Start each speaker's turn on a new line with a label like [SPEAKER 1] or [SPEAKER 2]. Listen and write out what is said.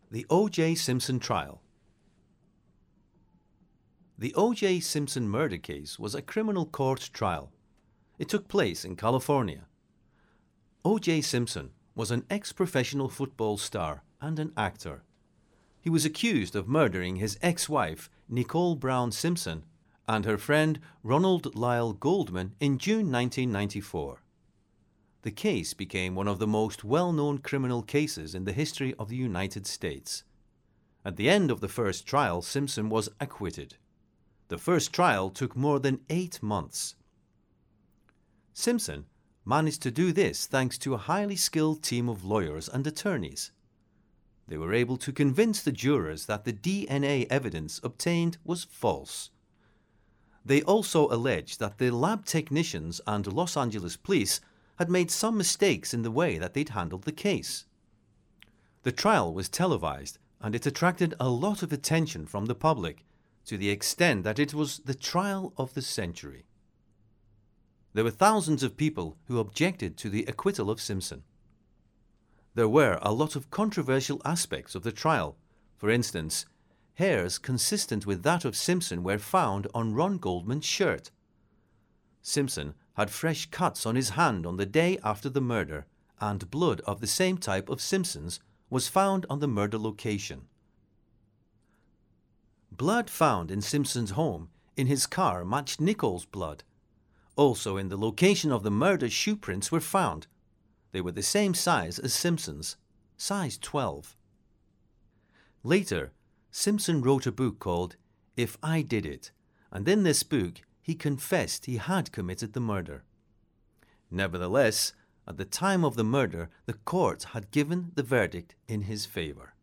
[SPEAKER 1] The O.J. Simpson Trial. The O.J. Simpson murder case was a criminal court trial. It took place in California. O.J. Simpson was an ex-professional football star and an actor. He was accused of murdering his ex-wife, Nicole Brown Simpson, and her friend Ronald Lyle Goldman in June 1994. The case became one of the most well-known criminal cases in the history of the United States. At the end of the first trial, Simpson was acquitted. The first trial took more than 8 months. Simpson managed to do this thanks to a highly skilled team of lawyers and attorneys. They were able to convince the jurors that the DNA evidence obtained was false. They also alleged that the lab technicians and Los Angeles police had made some mistakes in the way that they'd handled the case. The trial was televised, and it attracted a lot of attention from the public, to the extent that it was the trial of the century. There were thousands of people who objected to the acquittal of Simpson. There were a lot of controversial aspects of the trial. For instance, hairs consistent with that of Simpson were found on Ron Goldman's shirt. Simpson had fresh cuts on his hand on the day after the murder, and blood of the same type of Simpson's was found on the murder location. Blood found in Simpson's home in his car matched Nicole's blood. Also in the location of the murder, shoe prints were found. They were the same size as Simpson's, size 12. Later, Simpson wrote a book called If I Did It, and in this book he confessed he had committed the murder. Nevertheless, at the time of the murder, the court had given the verdict in his favor.